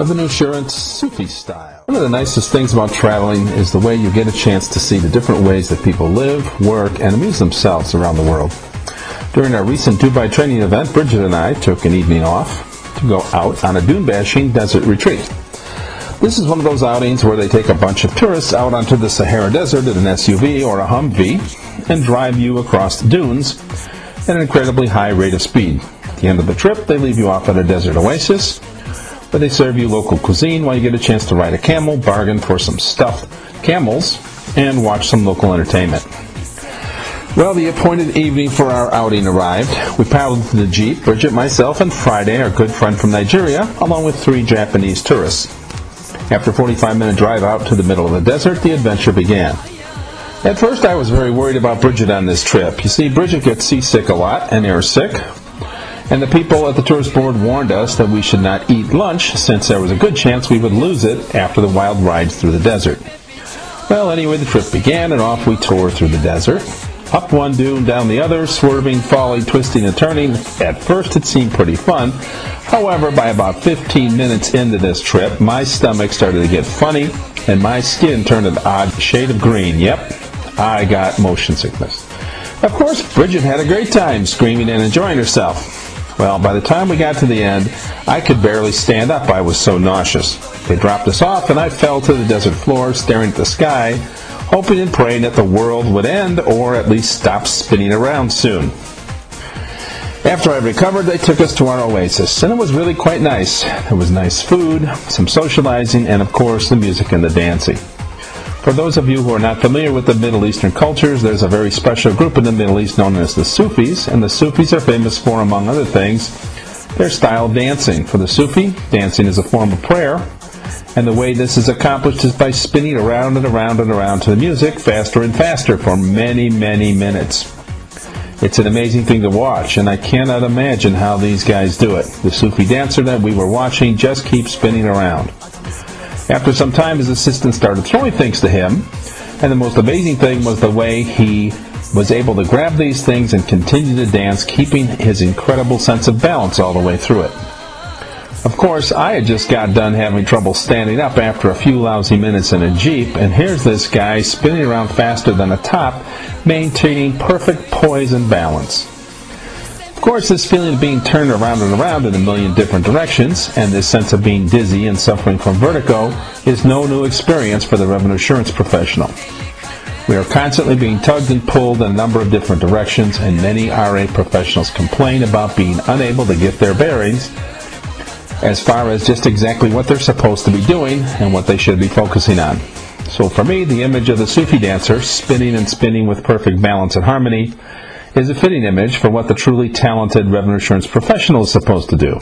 Revenue Assurance Sufi style. One of the nicest things about traveling is the way you get a chance to see the different ways that people live, work, and amuse themselves around the world. During our recent Dubai training event, Bridget and I took an evening off to go out on a dune-bashing desert retreat. This is one of those outings where they take a bunch of tourists out onto the Sahara Desert in an SUV or a Humvee and drive you across the dunes at an incredibly high rate of speed. At the end of the trip, they leave you off at a desert oasis where they serve you local cuisine while you get a chance to ride a camel, bargain for some stuffed camels, and watch some local entertainment. Well, the appointed evening for our outing arrived. We paddled into the Jeep, Bridget, myself, and Friday, our good friend from Nigeria, along with 3 Japanese tourists. After a 45-minute drive out to the middle of the desert, the adventure began. At first, I was very worried about Bridget on this trip. You see, Bridget gets seasick a lot and airsick, and the people at the tourist board warned us that we should not eat lunch since there was a good chance we would lose it after the wild rides through the desert. Well, anyway, the trip began, and off we tore through the desert. Up one dune, down the other, swerving, falling, twisting, and turning. At first, it seemed pretty fun. However, by about 15 minutes into this trip, my stomach started to get funny, and my skin turned an odd shade of green. Yep, I got motion sickness. Of course, Bridget had a great time, screaming and enjoying herself. Well, by the time we got to the end, I could barely stand up. I was so nauseous. They dropped us off, and I fell to the desert floor, staring at the sky, hoping and praying that the world would end or at least stop spinning around soon. After I recovered, they took us to our oasis, and it was really quite nice. There was nice food, some socializing, and of course the music and the dancing. For those of you who are not familiar with the Middle Eastern cultures, there's a very special group in the Middle East known as the Sufis, and the Sufis are famous for, among other things, their style of dancing. For the Sufi, dancing is a form of prayer, and the way this is accomplished is by spinning around and around and around to the music faster and faster for many, many minutes. It's an amazing thing to watch, and I cannot imagine how these guys do it. The Sufi dancer that we were watching just keeps spinning around. After some time, his assistant started throwing things to him, and the most amazing thing was the way he was able to grab these things and continue to dance, keeping his incredible sense of balance all the way through it. Of course, I had just got done having trouble standing up after a few lousy minutes in a Jeep, and here's this guy spinning around faster than a top, maintaining perfect poise and balance. Of course, this feeling of being turned around and around in a million different directions, and this sense of being dizzy and suffering from vertigo, is no new experience for the revenue assurance professional. We are constantly being tugged and pulled in a number of different directions, and many RA professionals complain about being unable to get their bearings as far as just exactly what they're supposed to be doing and what they should be focusing on. So for me, the image of the Sufi dancer, spinning and spinning with perfect balance and harmony, is a fitting image for what the truly talented revenue assurance professional is supposed to do.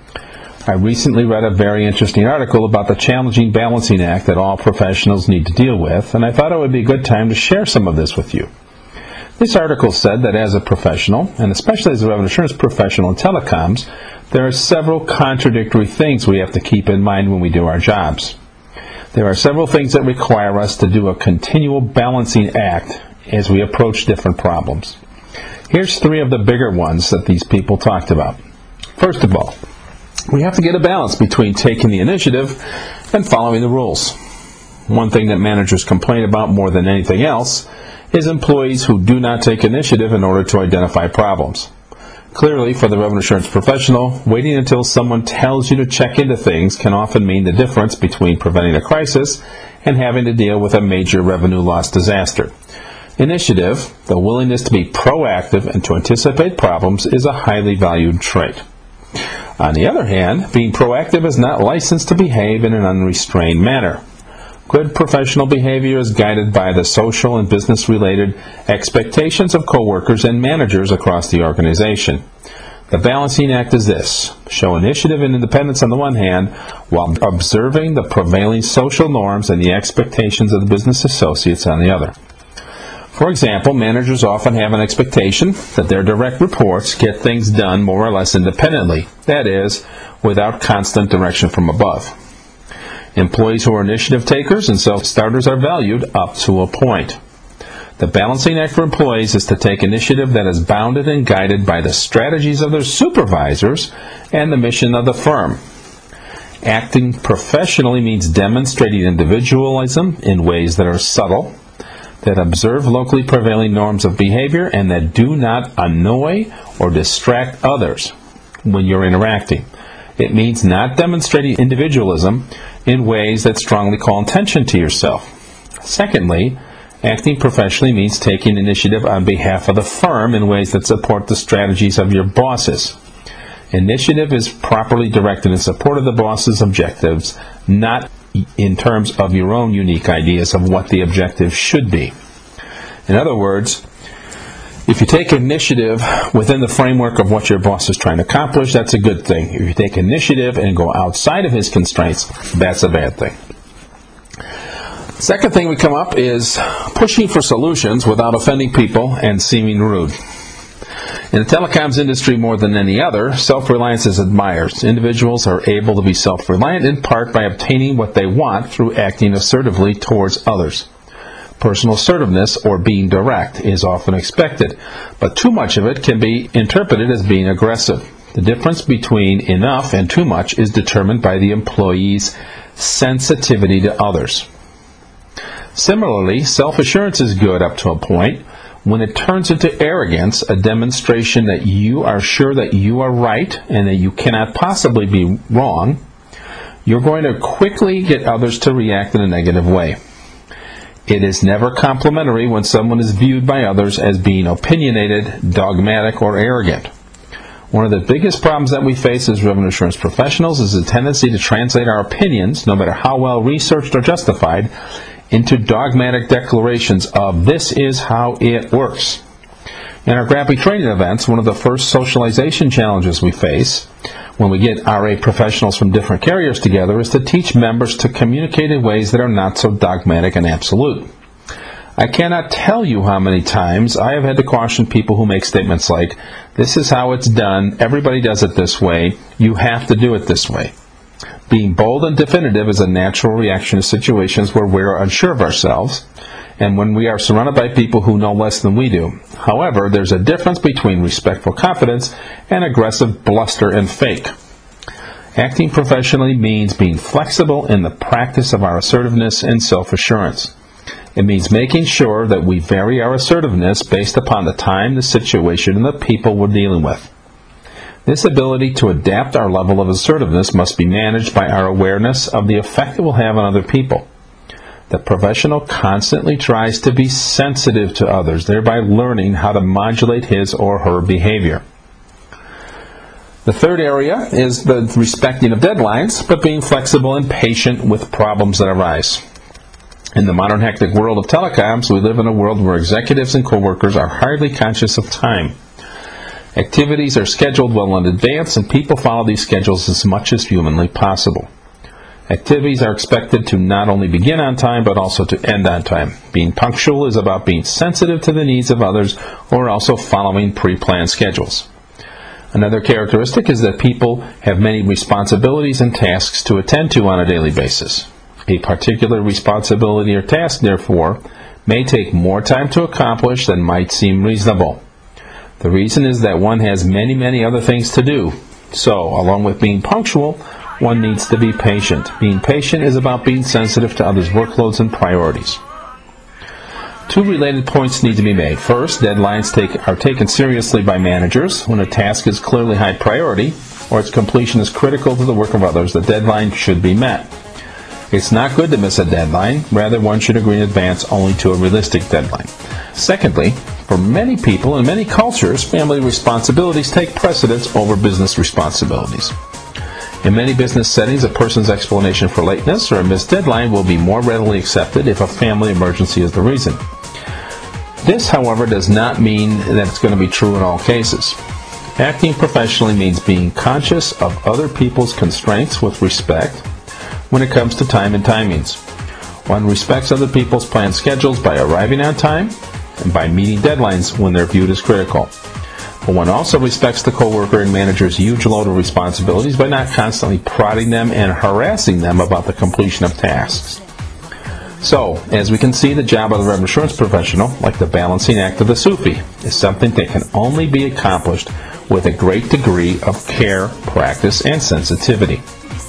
I recently read a very interesting article about the challenging balancing act that all professionals need to deal with, and I thought it would be a good time to share some of this with you. This article said that as a professional, and especially as a revenue assurance professional in telecoms, there are several contradictory things we have to keep in mind when we do our jobs. There are several things that require us to do a continual balancing act as we approach different problems. Here's 3 of the bigger ones that these people talked about. First of all, we have to get a balance between taking the initiative and following the rules. One thing that managers complain about more than anything else is employees who do not take initiative in order to identify problems. Clearly, for the revenue assurance professional, waiting until someone tells you to check into things can often mean the difference between preventing a crisis and having to deal with a major revenue loss disaster. Initiative, the willingness to be proactive and to anticipate problems, is a highly valued trait. On the other hand, being proactive is not licensed to behave in an unrestrained manner. Good professional behavior is guided by the social and business-related expectations of coworkers and managers across the organization. The balancing act is this: show initiative and independence on the one hand, while observing the prevailing social norms and the expectations of the business associates on the other. For example, managers often have an expectation that their direct reports get things done more or less independently, that is, without constant direction from above. Employees who are initiative takers and self-starters are valued up to a point. The balancing act for employees is to take initiative that is bounded and guided by the strategies of their supervisors and the mission of the firm. Acting professionally means demonstrating individualism in ways that are subtle, that observe locally prevailing norms of behavior, and that do not annoy or distract others when you're interacting. It means not demonstrating individualism in ways that strongly call attention to yourself. Secondly, acting professionally means taking initiative on behalf of the firm in ways that support the strategies of your bosses. Initiative is properly directed in support of the boss's objectives, not in terms of your own unique ideas of what the objective should be. In other words, if you take initiative within the framework of what your boss is trying to accomplish, that's a good thing. If you take initiative and go outside of his constraints, that's a bad thing. Second thing we come up is pushing for solutions without offending people and seeming rude. In the telecoms industry, more than any other, self-reliance is admired. Individuals are able to be self-reliant in part by obtaining what they want through acting assertively towards others. Personal assertiveness, or being direct, is often expected, but too much of it can be interpreted as being aggressive. The difference between enough and too much is determined by the employee's sensitivity to others. Similarly, self-assurance is good up to a point. When it turns into arrogance, a demonstration that you are sure that you are right and that you cannot possibly be wrong, you're going to quickly get others to react in a negative way. It is never complimentary when someone is viewed by others as being opinionated, dogmatic, or arrogant. One of the biggest problems that we face as revenue assurance professionals is the tendency to translate our opinions, no matter how well researched or justified, into dogmatic declarations of "this is how it works." In our Grappy training events, one of the first socialization challenges we face when we get RA professionals from different carriers together is to teach members to communicate in ways that are not so dogmatic and absolute. I cannot tell you how many times I have had to caution people who make statements like, "This is how it's done, everybody does it this way, you have to do it this way." Being bold and definitive is a natural reaction to situations where we are unsure of ourselves, and when we are surrounded by people who know less than we do. However, there's a difference between respectful confidence and aggressive bluster and fake. Acting professionally means being flexible in the practice of our assertiveness and self-assurance. It means making sure that we vary our assertiveness based upon the time, the situation, and the people we're dealing with. This ability to adapt our level of assertiveness must be managed by our awareness of the effect it will have on other people. The professional constantly tries to be sensitive to others, thereby learning how to modulate his or her behavior. The third area is the respecting of deadlines, but being flexible and patient with problems that arise. In the modern hectic world of telecoms, we live in a world where executives and coworkers are hardly conscious of time. Activities are scheduled well in advance, and people follow these schedules as much as humanly possible. Activities are expected to not only begin on time, but also to end on time. Being punctual is about being sensitive to the needs of others, or also following pre-planned schedules. Another characteristic is that people have many responsibilities and tasks to attend to on a daily basis. A particular responsibility or task, therefore, may take more time to accomplish than might seem reasonable. The reason is that one has many other things to do. So, along with being punctual, one needs to be patient. Being patient is about being sensitive to others' workloads and priorities. Two related points need to be made. First, deadlines are taken seriously by managers. When a task is clearly high priority, or its completion is critical to the work of others, the deadline should be met. It's not good to miss a deadline. Rather, one should agree in advance only to a realistic deadline. Secondly, for many people in many cultures, family responsibilities take precedence over business responsibilities. In many business settings, a person's explanation for lateness or a missed deadline will be more readily accepted if a family emergency is the reason. This, however, does not mean that it's going to be true in all cases. Acting professionally means being conscious of other people's constraints with respect when it comes to time and timings. One respects other people's planned schedules by arriving on time and by meeting deadlines when they're viewed as critical. But one also respects the coworker and manager's huge load of responsibilities by not constantly prodding them and harassing them about the completion of tasks. So, as we can see, the job of the revenue assurance professional, like the balancing act of the Sufi, is something that can only be accomplished with a great degree of care, practice, and sensitivity.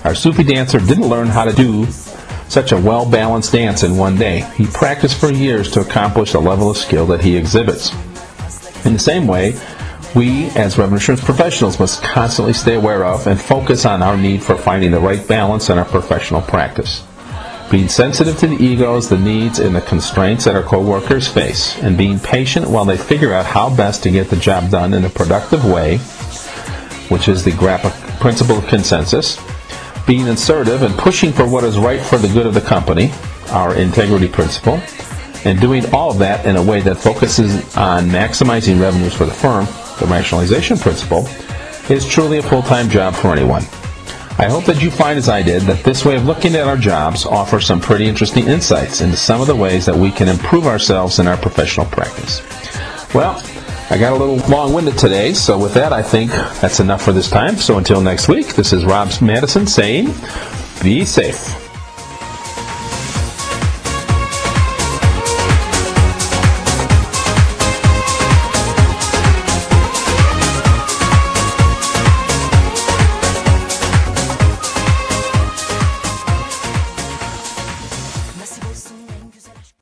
Our Sufi dancer didn't learn how to do such a well-balanced dance in one day. He practiced for years to accomplish the level of skill that he exhibits. In the same way, we, as revenue assurance professionals, must constantly stay aware of and focus on our need for finding the right balance in our professional practice. Being sensitive to the egos, the needs, and the constraints that our coworkers face, and being patient while they figure out how best to get the job done in a productive way, which is the GRAPPA principle of consensus. Being assertive and pushing for what is right for the good of the company, our integrity principle, and doing all of that in a way that focuses on maximizing revenues for the firm, the rationalization principle, is truly a full-time job for anyone. I hope that you find, as I did, that this way of looking at our jobs offers some pretty interesting insights into some of the ways that we can improve ourselves in our professional practice. Well, I got a little long-winded today, so with that, I think that's enough for this time. So until next week, this is Rob Madison saying, be safe.